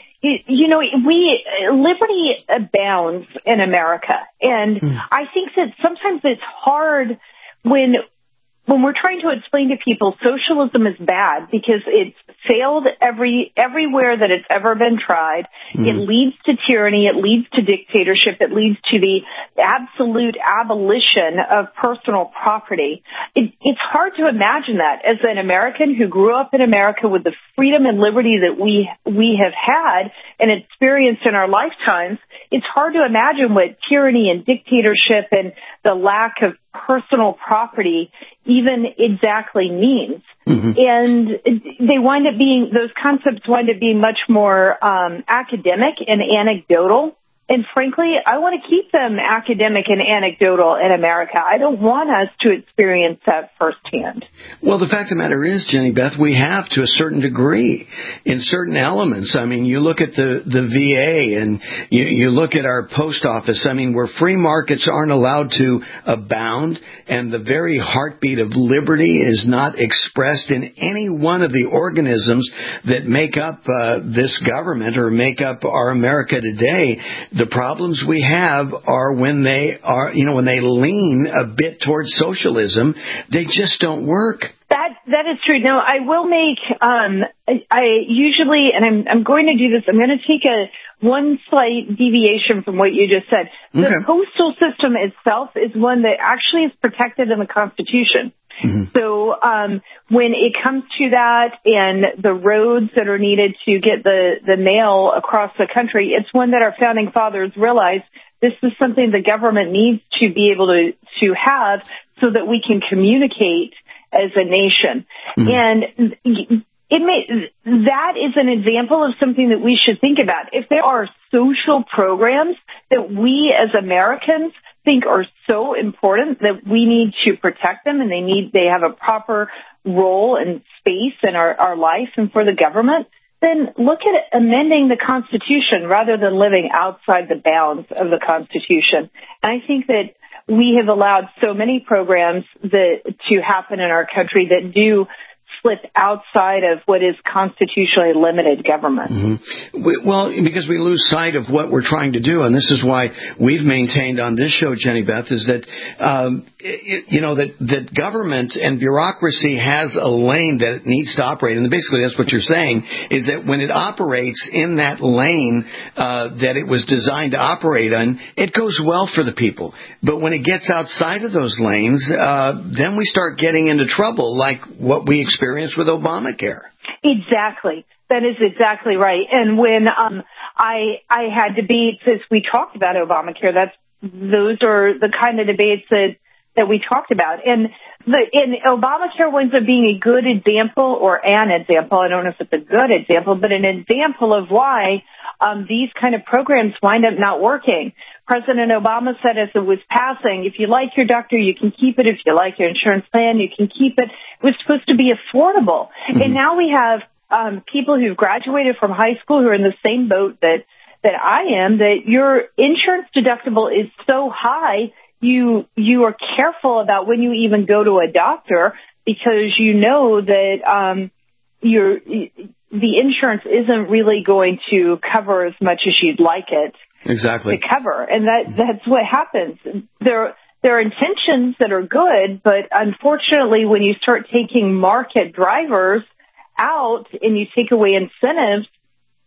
you know, we liberty abounds in America, and mm. I think that sometimes it's hard when when we're trying to explain to people socialism is bad because it's failed every everywhere that it's ever been tried. Mm. It leads to tyranny. It leads to dictatorship. It leads to the absolute abolition of personal property. It, it's hard to imagine that as an American who grew up in America with the freedom and liberty that we we have had and experienced in our lifetimes. It's hard to imagine what tyranny and dictatorship and the lack of personal property even exactly means. Mm-hmm. And they wind up being, those concepts wind up being much more um, academic and anecdotal. And frankly, I want to keep them academic and anecdotal in America. I don't want us to experience that firsthand. Well, the fact of the matter is, Jenny Beth, we have to a certain degree in certain elements. I mean, you look at the, the V A and you, you look at our post office, I mean, where free markets aren't allowed to abound and the very heartbeat of liberty is not expressed in any one of the organisms that make up uh, this government or make up our America today. The problems we have are when they are, you know, when they lean a bit towards socialism, they just don't work. That that is true. No, I will make. Um, I, I usually, and I'm I'm going to do this. I'm going to take a one slight deviation from what you just said. The okay. postal system itself is one that actually is protected in the Constitution. Mm-hmm. So um, when it comes to that and the roads that are needed to get the, the mail across the country, it's one that our founding fathers realized this is something the government needs to be able to, to have so that we can communicate as a nation. Mm-hmm. And it may, that is an example of something that we should think about. If there are social programs that we as Americans think are so important that we need to protect them and they need they have a proper role and space in our, our life and for the government, then look at amending the Constitution rather than living outside the bounds of the Constitution. And I think that we have allowed so many programs that to happen in our country that do slip outside of what is constitutionally limited government. Mm-hmm. We, well, because we lose sight of what we're trying to do, and this is why we've maintained on this show, Jenny Beth, is that um, it, you know that that government and bureaucracy has a lane that it needs to operate, and basically that's what you're saying is that when it operates in that lane uh, that it was designed to operate in, it goes well for the people. But when it gets outside of those lanes, uh, then we start getting into trouble, like what we experienced with Obamacare. Exactly. That is exactly right. And when um, I I had debates as we talked about Obamacare, that's those are the kind of debates that, that we talked about. And the and Obamacare winds up being a good example or an example. I don't know if it's a good example, but an example of why um, these kind of programs wind up not working. President Obama said as it was passing, if you like your doctor, you can keep it. If you like your insurance plan, you can keep it. It was supposed to be affordable. Mm-hmm. And now we have um, people who've graduated from high school who are in the same boat that, that I am, that your insurance deductible is so high, you you are careful about when you even go to a doctor because you know that um, your the insurance isn't really going to cover as much as you'd like it. Exactly. To cover. And that that's what happens. There, there are intentions that are good, but unfortunately, when you start taking market drivers out and you take away incentives,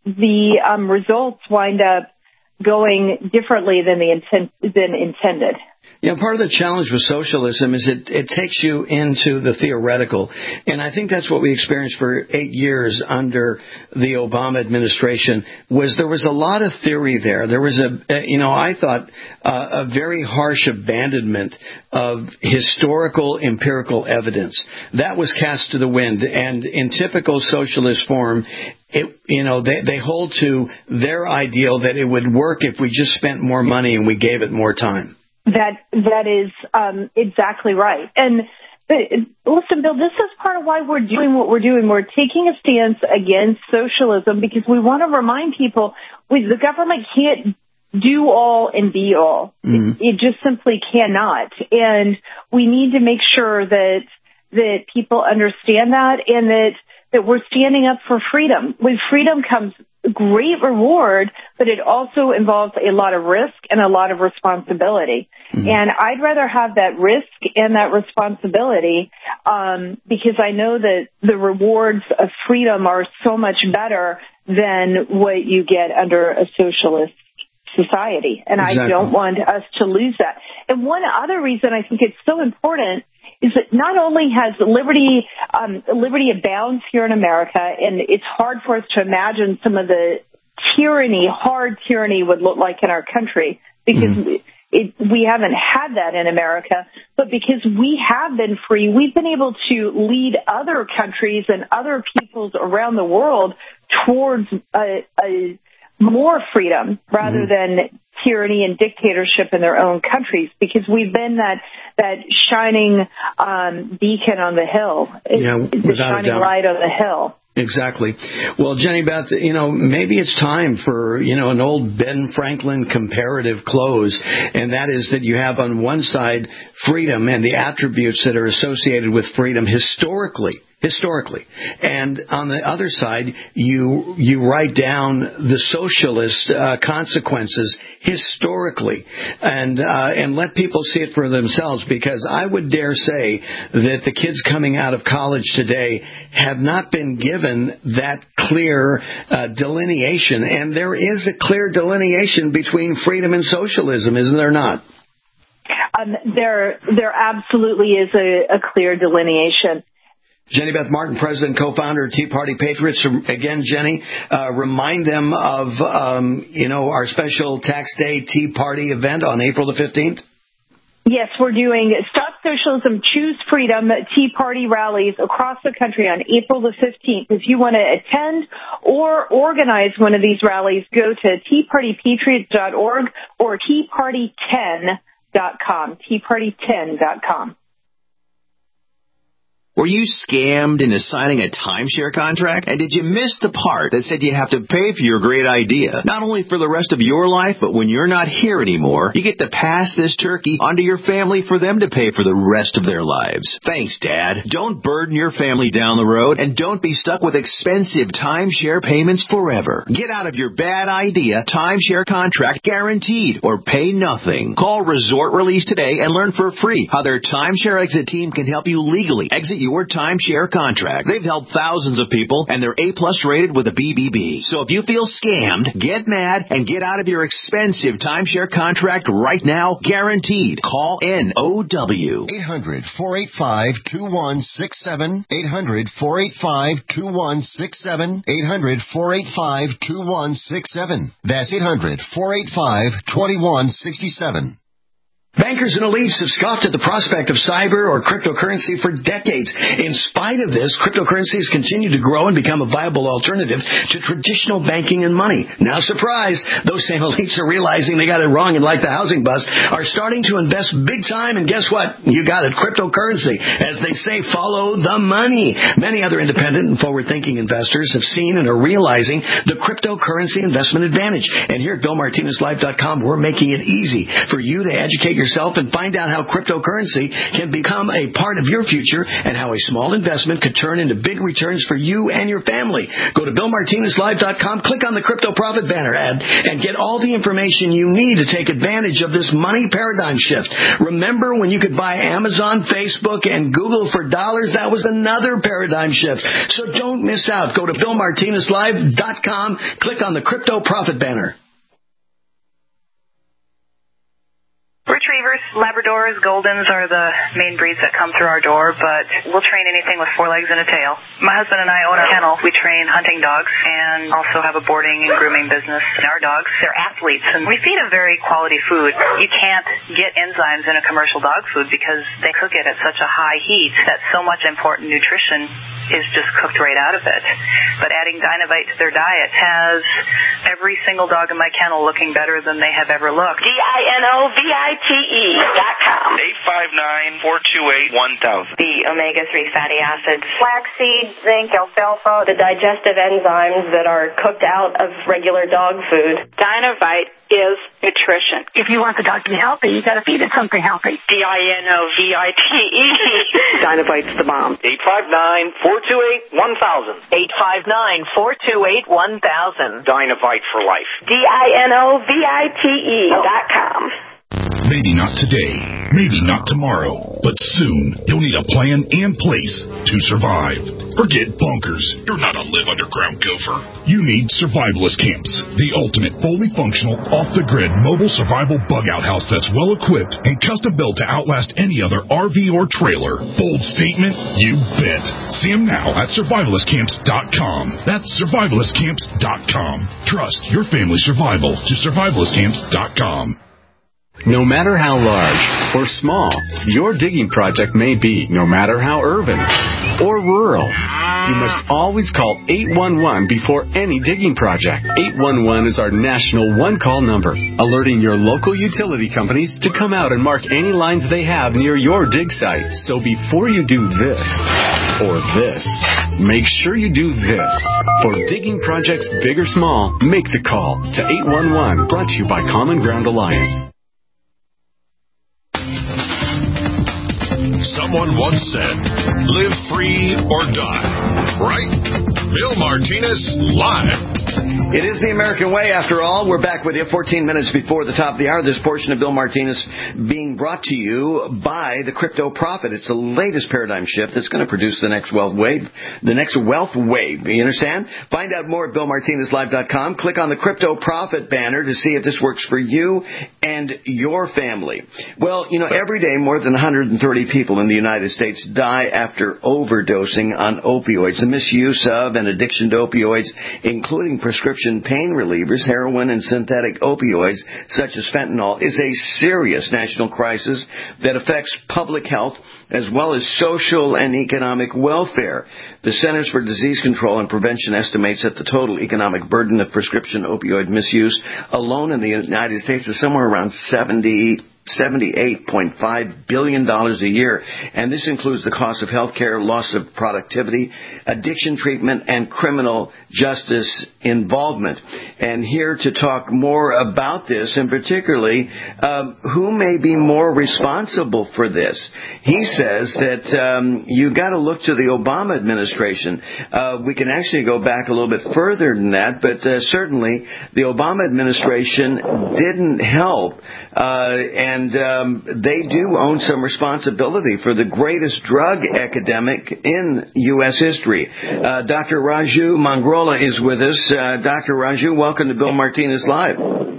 the um, results wind up going differently than the intent, than intended. Yeah, part of the challenge with socialism is it, it takes you into the theoretical. And I think that's what we experienced for eight years under the Obama administration, was there was a lot of theory there. There was a, you know, I thought uh, a very harsh abandonment of historical empirical evidence. That was cast to the wind. And in typical socialist form, it, you know, they, they hold to their ideal that it would work if we just spent more money and we gave it more time. That that is um, exactly right. And uh, listen, Bill, this is part of why we're doing what we're doing. We're taking a stance against socialism because we want to remind people we, the government can't do all and be all. Mm-hmm. It, it just simply cannot. And we need to make sure that that people understand that and that that we're standing up for freedom. With freedom comes great reward, but it also involves a lot of risk and a lot of responsibility. Mm-hmm. And I'd rather have that risk and that responsibility um, because I know that the rewards of freedom are so much better than what you get under a socialist society. And exactly. I don't want us to lose that. And one other reason I think it's so important is that not only has liberty, um, liberty abounds here in America, and it's hard for us to imagine some of the tyranny, hard tyranny would look like in our country, because mm-hmm. it, we haven't had that in America, but because we have been free, we've been able to lead other countries and other peoples around the world towards a, a more freedom rather mm-hmm. than tyranny and dictatorship in their own countries, because we've been that that shining um, beacon on the hill, yeah, the shining light on the hill. Exactly. Well, Jenny Beth, you know, maybe it's time for, you know, an old Ben Franklin comparative close, and that is that you have on one side freedom and the attributes that are associated with freedom historically. Historically. And on the other side, you you write down the socialist uh, consequences historically, and uh, and let people see it for themselves, because I would dare say that the kids coming out of college today have not been given that clear uh, delineation. And there is a clear delineation between freedom and socialism, isn't there not? Um, there, there absolutely is a, a clear delineation. Jenny Beth Martin, President and co-founder of Tea Party Patriots. Again, Jenny, uh, remind them of, um, you know, our special Tax Day Tea Party event on April the fifteenth. Yes, we're doing Stop Socialism, Choose Freedom Tea Party rallies across the country on April the fifteenth. If you want to attend or organize one of these rallies, go to tea party patriots dot org or tea party ten dot com, tea party ten dot com. Were you scammed into signing a timeshare contract? And did you miss the part that said you have to pay for your great idea? Not only for the rest of your life, but when you're not here anymore, you get to pass this turkey onto your family for them to pay for the rest of their lives. Thanks, Dad. Don't burden your family down the road, and don't be stuck with expensive timeshare payments forever. Get out of your bad idea timeshare contract guaranteed, or pay nothing. Call Resort Release today and learn for free how their timeshare exit team can help you legally exit your timeshare contract. They've helped thousands of people, and they're A-plus rated with a B B B. So if you feel scammed, get mad and get out of your expensive timeshare contract right now, guaranteed. Call N O W. eight hundred, four eight five, two one six seven. eight hundred, four eight five, two one six seven. eight hundred, four eight five, two one six seven. That's eight hundred, four eight five, two one six seven. Bankers and elites have scoffed at the prospect of cyber or cryptocurrency for decades. In spite of this, cryptocurrencies continue to grow and become a viable alternative to traditional banking and money. Now, surprise, those same elites are realizing they got it wrong and, like the housing bust, are starting to invest big time. And guess what? You got it, cryptocurrency. As they say, follow the money. Many other independent and forward-thinking investors have seen and are realizing the cryptocurrency investment advantage. And here at Bill Martinez Life dot com, we're making it easy for you to educate yourself yourself and find out how cryptocurrency can become a part of your future and how a small investment could turn into big returns for you and your family. Go to Bill Martinez Live dot com, click on the Crypto Profit banner ad, and get all the information you need to take advantage of this money paradigm shift. Remember when you could buy Amazon, Facebook, and Google for dollars? That was another paradigm shift. So don't miss out. Go to Bill Martinez Live dot com, click on the Crypto Profit banner. Retrievers, Labradors, Goldens are the main breeds that come through our door, but we'll train anything with four legs and a tail. My husband and I own a kennel. We train hunting dogs and also have a boarding and grooming business. And our dogs, they're athletes, and we feed them very quality food. You can't get enzymes in a commercial dog food because they cook it at such a high heat that so much important nutrition is just cooked right out of it. But adding Dynovite to their diet has every single dog in my kennel looking better than they have ever looked. D I N O V I T E dot com. eight five nine, four two eight, one thousand. The omega three fatty acids, flaxseed, zinc, alfalfa, the digestive enzymes that are cooked out of regular dog food. Dynovite is nutrition. If you want the dog to be healthy, you got to feed it something healthy. D I N O V I T E. Dynovite's the bomb. eight five nine, four two eight, one thousand. eight five nine, four two eight, one thousand. Dynovite for life. D I N O V I T E dot com. Maybe not today, maybe not tomorrow, but soon you'll need a plan and place to survive. Forget bunkers. You're not a live underground gopher. You need survivalist camps, the ultimate fully functional, off-the-grid mobile survival bug-out house that's well-equipped and custom-built to outlast any other R V or trailer. Bold statement? You bet. See them now at survivalist camps dot com. That's survivalist camps dot com. Trust your family's survival to survivalist camps dot com. No matter how large or small your digging project may be, no matter how urban or rural, you must always call eight one one before any digging project. eight one one is our national one-call number, alerting your local utility companies to come out and mark any lines they have near your dig site. So before you do this or this, make sure you do this. For digging projects big or small, make the call to eight one one, brought to you by Common Ground Alliance. Someone once said, live free or die, right? Bill Martinez Live. It is the American way, after all. We're back with you fourteen minutes before the top of the hour. This portion of Bill Martinez being brought to you by the Crypto Prophet. It's the latest paradigm shift that's going to produce the next wealth wave. The next wealth wave. You understand? Find out more at Bill Martinez Live dot com. Click on the Crypto Prophet banner to see if this works for you and your family. Well, you know, every day more than one hundred thirty people in the United States die after overdosing on opioids. The misuse of and addiction to opioids, including prescription pain relievers, heroin, and synthetic opioids such as fentanyl, is a serious national crisis that affects public health as well as social and economic welfare. The Centers for Disease Control and Prevention estimates that the total economic burden of prescription opioid misuse alone in the United States is somewhere around seventy seventy-eight point five billion dollars a year. And this includes the cost of health care, loss of productivity, addiction treatment, and criminal justice involvement. And here to talk more about this, and particularly um, who may be more responsible for this, he says that um, you got to look to the Obama administration. Uh, we can actually go back a little bit further than that, but uh, certainly the Obama administration didn't help. Uh, and And um, they do own some responsibility for the greatest drug epidemic in U S history. Uh, Doctor Raju Mangrola is with us. Uh, Doctor Raju, welcome to Bill Martinez Live.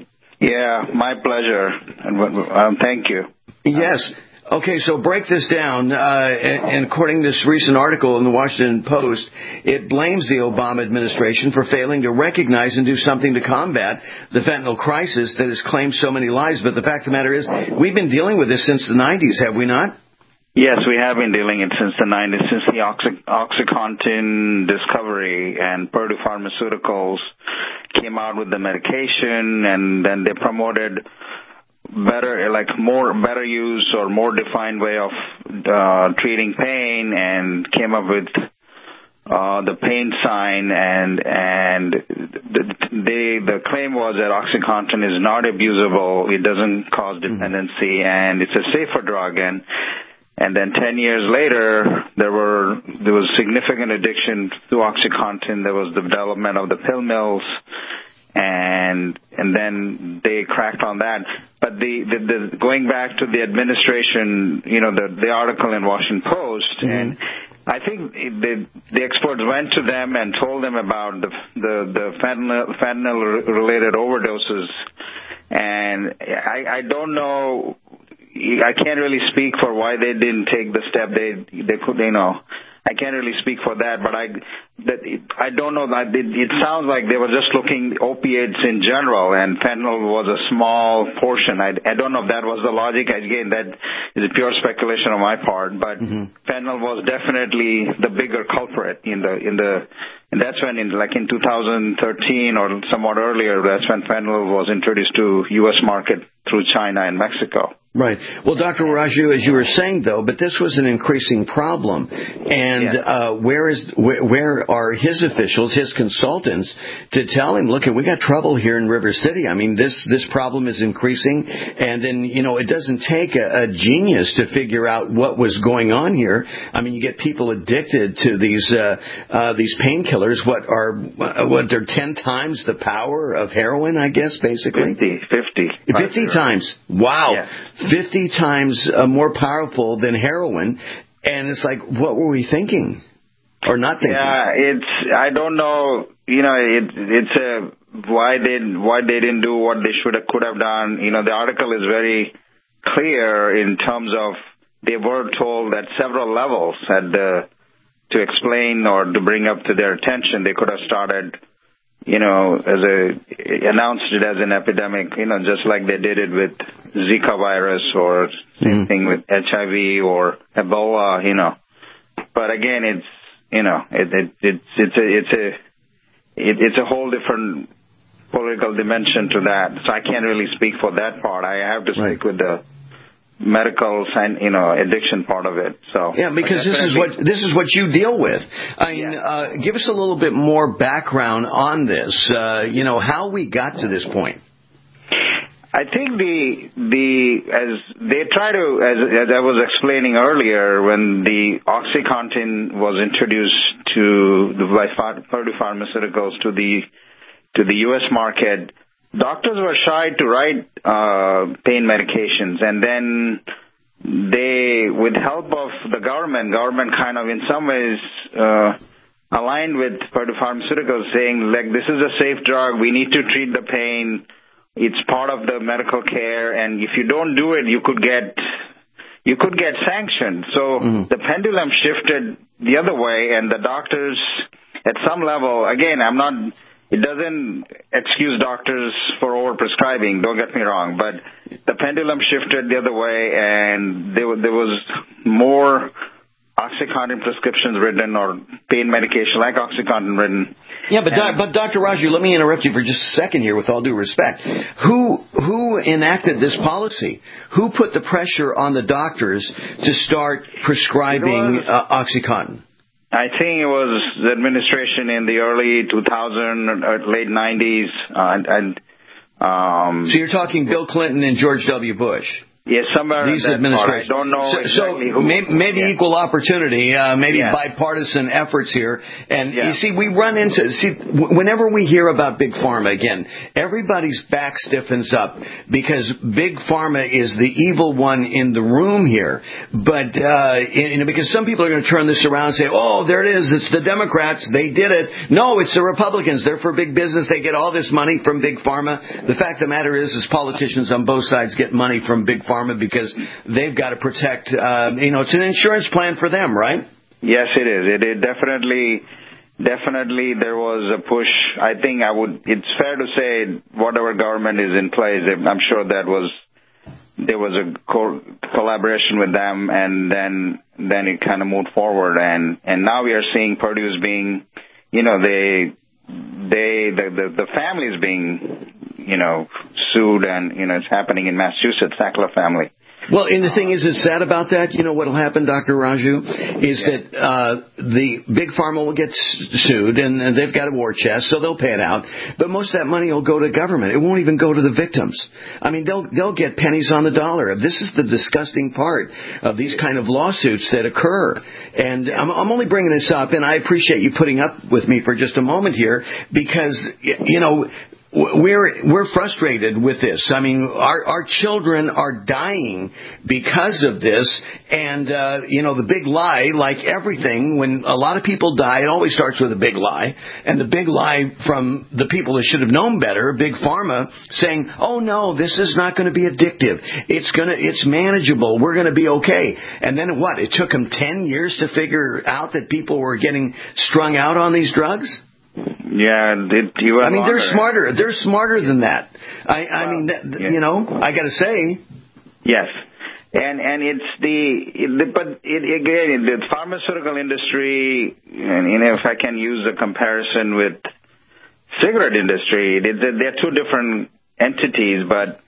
Yeah, my pleasure. And um, thank you. Yes. Okay, so break this down. Uh, and according to this recent article in the Washington Post, it blames the Obama administration for failing to recognize and do something to combat the fentanyl crisis that has claimed so many lives. But the fact of the matter is, we've been dealing with this since the nineties, have we not? Yes, we have been dealing it since the nineties, since the Oxy- OxyContin discovery, and Purdue Pharmaceuticals came out with the medication, and then they promoted better, like more better use or more defined way of uh, treating pain, and came up with uh, the pain sign, and and the, they, the claim was that OxyContin is not abusable, it doesn't cause dependency, and it's a safer drug. And and then ten years later, there were there was significant addiction to OxyContin. There was the development of the pill mills, and and then they cracked on that. But the, the, the going back to the administration, you know, the the article in Washington Post, mm-hmm. and I think the the experts went to them and told them about the the, the fentanyl, fentanyl related overdoses, and I, I don't know. I can't really speak for why they didn't take the step they they could, you know. I can't really speak for that, but I that it, I don't know that it, it sounds like they were just looking opiates in general, and fentanyl was a small portion. I, I don't know if that was the logic. Again, that is pure speculation on my part, but mm-hmm. fentanyl was definitely the bigger culprit in the in the. And that's when, in like in two thousand thirteen or somewhat earlier, that's when fentanyl was introduced to U S market through China and Mexico. Right. Well, Doctor Raju, as you were saying, though, but this was an increasing problem. And yeah. uh, where is where, where are his officials, his consultants, to tell him, look, we got trouble here in River City. I mean, this this problem is increasing. And then, you know, it doesn't take a, a genius to figure out what was going on here. I mean, you get people addicted to these uh, uh, these painkillers. What are what they're ten times the power of heroin, I guess, basically? fifty. fifty. fifty times. Wow. Yeah. fifty times uh, more powerful than heroin. And it's like, what were we thinking? Or not thinking? Yeah, it's, I don't know, you know, it, it's a, why they, why they didn't do what they should have, could have done. You know, the article is very clear in terms of they were told at several levels at the, to explain or to bring up to their attention, they could have started, you know, as a, announced it as an epidemic, you know, just like they did it with Zika virus or same mm. thing with H I V or Ebola, you know. But again, it's, you know, it, it, it's, it's a, it's a, it, it's a whole different political dimension to that. So I can't really speak for that part. I have to right. speak with the medical, you know, addiction part of it. So yeah, because this is what this is what you deal with. I mean, yeah. uh, give us a little bit more background on this. Uh, you know, how we got to this point. I think the the as they try to as as I was explaining earlier, when the OxyContin was introduced to the by Purdue Pharmaceuticals to the to the U S market, doctors were shy to write uh, pain medications, and then they, with help of the government, government kind of in some ways uh, aligned with Purdue Pharmaceuticals, saying, like, this is a safe drug, we need to treat the pain, it's part of the medical care, and if you don't do it, you could get you could get sanctioned. So mm-hmm. the pendulum shifted the other way, and the doctors, at some level, again, I'm not. It doesn't excuse doctors for overprescribing, don't get me wrong, but the pendulum shifted the other way, and there, there was more OxyContin prescriptions written or pain medication like OxyContin written. Yeah, but doc, but Doctor Raju, let me interrupt you for just a second here with all due respect. Who who enacted this policy? Who put the pressure on the doctors to start prescribing uh, OxyContin? I think it was the administration in the early two thousands, or late nineties, uh, and um, so you're talking Bill Clinton and George W. Bush. Yes, somewhere These in that administrations. part. I don't know so, exactly so who. Maybe, maybe yeah. equal opportunity, uh, maybe yeah. bipartisan efforts here. And yeah. you see, we run into, see, whenever we hear about Big Pharma, again, everybody's back stiffens up because Big Pharma is the evil one in the room here. But, uh, you know, because some people are going to turn this around and say, oh, there it is, it's the Democrats, they did it. No, it's the Republicans, they're for big business, they get all this money from Big Pharma. The fact of the matter is, is politicians on both sides get money from Big Pharma because they've got to protect, uh, you know, it's an insurance plan for them, right? Yes, it is. It, it definitely, definitely there was a push. I think I would, it's fair to say whatever government is in place, I'm sure that was, there was a co- collaboration with them, and then, then it kind of moved forward. And, and now we are seeing Purdue's being, you know, they, they, the, the, the family is being, you know, sued, and, you know, it's happening in Massachusetts, Sackler family. Well, and the thing is, it's sad about that. You know what will happen, Doctor Raju, is yeah. that uh, the big pharma will get sued, and, and they've got a war chest, so they'll pay it out. But most of that money will go to government. It won't even go to the victims. I mean, they'll they'll get pennies on the dollar. This is the disgusting part of these kind of lawsuits that occur. And I'm, I'm only bringing this up, and I appreciate you putting up with me for just a moment here, because, you know, We're we're frustrated with this. I mean, our our children are dying because of this, and uh, you know, the big lie, like everything, when a lot of people die, it always starts with a big lie, and the big lie from the people that should have known better, Big Pharma, saying, "Oh no, this is not going to be addictive. It's gonna, it's manageable. We're going to be okay." And then what? It took them ten years to figure out that people were getting strung out on these drugs. Yeah, it, you I mean, they're smarter. They're smarter than that. I, I well, mean, that, yeah. you know, I got to say. Yes, and and it's the, it, but it, again, the pharmaceutical industry, and you know, if I can use a comparison with cigarette industry, it, they're two different entities. But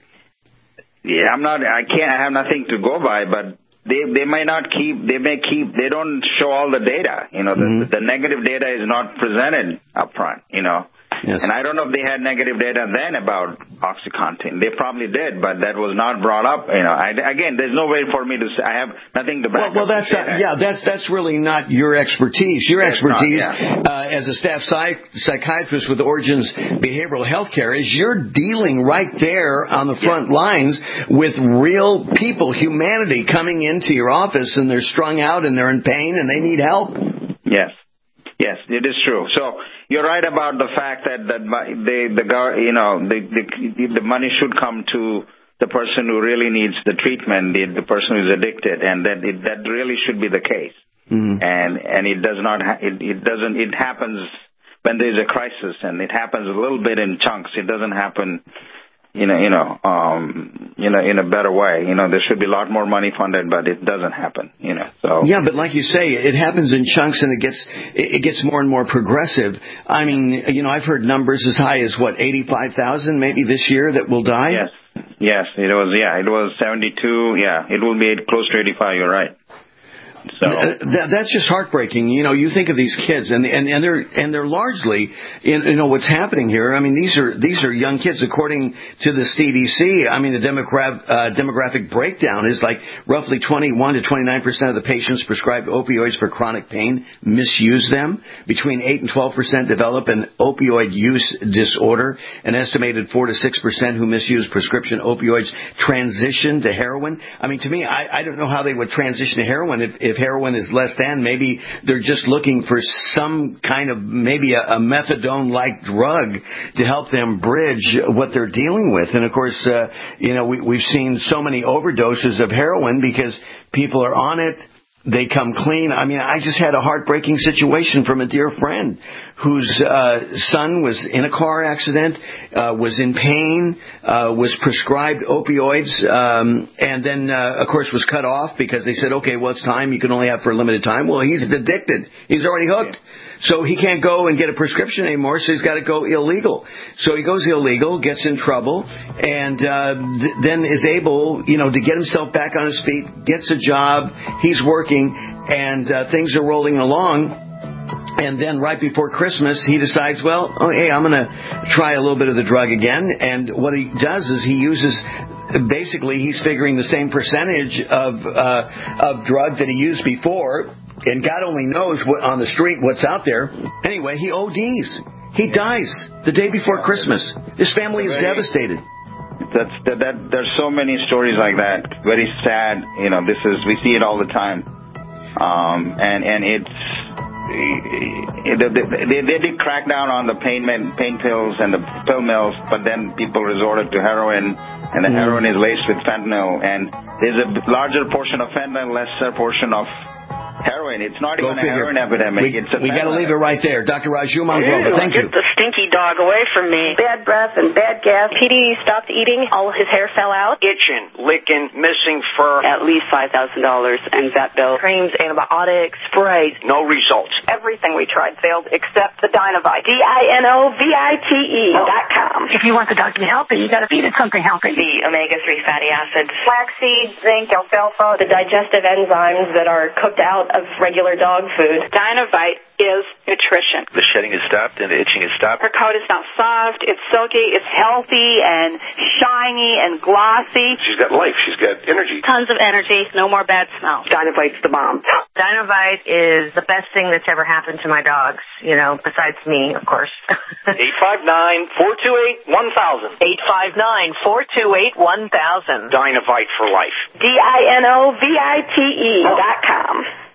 yeah, I'm not. I can't. I have nothing to go by, but. They they may not keep, they may keep, they don't show all the data. You know, the, mm-hmm. the negative data is not presented up front, you know. Yes. And I don't know if they had negative data then about OxyContin. They probably did, but that was not brought up. You know, I, again, there's no way for me to say. I have nothing to back well, well, up. Well, that's not, yeah, that's that's really not your expertise. Your it's expertise not, yeah. uh, as a staff psych- psychiatrist with Origins Behavioral Health Care is you're dealing right there on the front yeah. lines with real people, humanity coming into your office, and they're strung out and they're in pain and they need help. Yes. Yes, it is true. So you're right about the fact that that they, the you know the, the the money should come to the person who really needs the treatment, the, the person who's addicted, and that it, that really should be the case. Mm-hmm. And and it does not ha- it, it doesn't it happens when there's a crisis, and it happens a little bit in chunks. It doesn't happen. You know, you know, um, you know, in a better way. You know, there should be a lot more money funded, but it doesn't happen. You know, so yeah, but like you say, it happens in chunks, and it gets it gets more and more progressive. I mean, you know, I've heard numbers as high as what eighty-five thousand maybe this year that will die. Yes, yes, it was. Yeah, it was seventy-two. Yeah, it will be close to eighty-five. You're right. So that, that's just heartbreaking. You know, you think of these kids, and and and they're and they're largely, you know, what's happening here. I mean, these are these are young kids, according to the C D C. I mean, the demographic uh, demographic breakdown is like roughly twenty-one to twenty-nine percent of the patients prescribed opioids for chronic pain misuse them. Between eight and twelve percent develop an opioid use disorder. An estimated four to six percent who misuse prescription opioids transition to heroin. I mean, to me, I, I don't know how they would transition to heroin if. if heroin is less than, maybe they're just looking for some kind of, maybe a, a methadone-like drug to help them bridge what they're dealing with. And of course, uh, you know, we, we've seen so many overdoses of heroin because people are on it. They come clean. I mean, I just had a heartbreaking situation from a dear friend whose uh, son was in a car accident, uh, was in pain, uh, was prescribed opioids, um, and then, uh, of course, was cut off because they said, okay, well, it's time. You can only have for a limited time. Well, he's addicted. He's already hooked. So he can't go and get a prescription anymore, so he's got to go illegal. So he goes illegal, gets in trouble, and uh, th- then is able, you know, to get himself back on his feet, gets a job, he's working, and uh, things are rolling along. And then right before Christmas, he decides, well, oh, hey, I'm going to try a little bit of the drug again. And what he does is he uses... Basically, he's figuring the same percentage of uh, of drug that he used before, and God only knows what on the street what's out there. Anyway, he O Ds. He dies the day before Christmas. His family is devastated. That's that, that. There's so many stories like that. Very sad. You know, this is we see it all the time, um, and and it's. They, they, they did crack down on the pain pain pills and the pill mills, but then people resorted to heroin, and the mm. heroin is laced with fentanyl, and there's a larger portion of fentanyl, lesser portion of heroin. heroin. It's not Go even figure. a heroin epidemic. We, it's a we got to leave it right there. Doctor Raju Ew, Mangrova, thank you. Get the stinky dog away from me. Bad breath and bad gas. P D stopped eating. All his hair fell out. Itching, licking, missing fur. At least five thousand dollars in vet bill. Creams, antibiotics, sprays. No results. Everything we tried failed except the Dynovite. D I N O V I T E dot com. If you want the dog to be healthy, you got to feed it something healthy. The omega three fatty acids, flaxseed, zinc, alfalfa, the digestive enzymes that are cooked out of regular dog food. Dynovite is nutrition. The shedding is stopped and the itching is stopped. Her coat is not soft, it's silky, it's healthy and shiny and glossy. She's got life. She's got energy. Tons of energy, no more bad smell. Dynovite's the bomb. Dynovite is the best thing that's ever happened to my dogs, you know, besides me, of course. eight five nine, four two eight, one thousand. eight five nine, four two eight, one thousand. Dynovite for life. D I N O V I T E dot com.